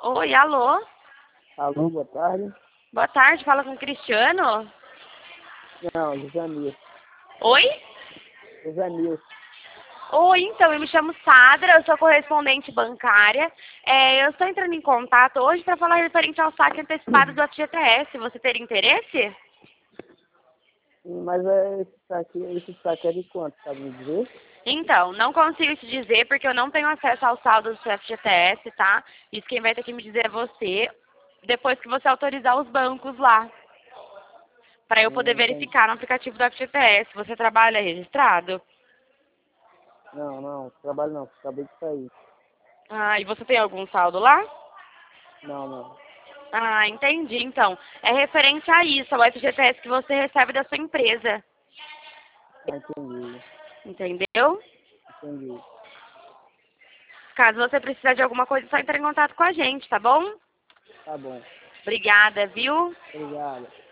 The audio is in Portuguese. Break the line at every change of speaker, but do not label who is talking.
Oi, alô?
Alô, boa tarde.
Boa tarde, fala com o Cristiano?
Não, José Nilson.
Oi?
José Nilson.
Oi, então, eu me chamo Sadra, eu sou correspondente bancária. Eu estou entrando em contato hoje para falar referente ao saque antecipado do FGTS. Você teria interesse?
Mas esse saque é de quanto, sabe me dizer?
Então, não consigo te dizer porque eu não tenho acesso ao saldo do seu FGTS, tá? Isso quem vai ter que me dizer é você, depois que você autorizar os bancos lá, para eu poder
Entendi.
verificar no aplicativo do FGTS. Você trabalha registrado?
Não, trabalho não, acabei de sair.
Ah, e você tem algum saldo lá?
Não.
Ah, entendi. Então, é referente a isso, ao FGTS que você recebe da sua empresa.
Ah, entendi.
Entendeu?
Entendi.
Caso você precisar de alguma coisa, é só entrar em contato com a gente, tá bom?
Tá bom.
Obrigada, viu?
Obrigado.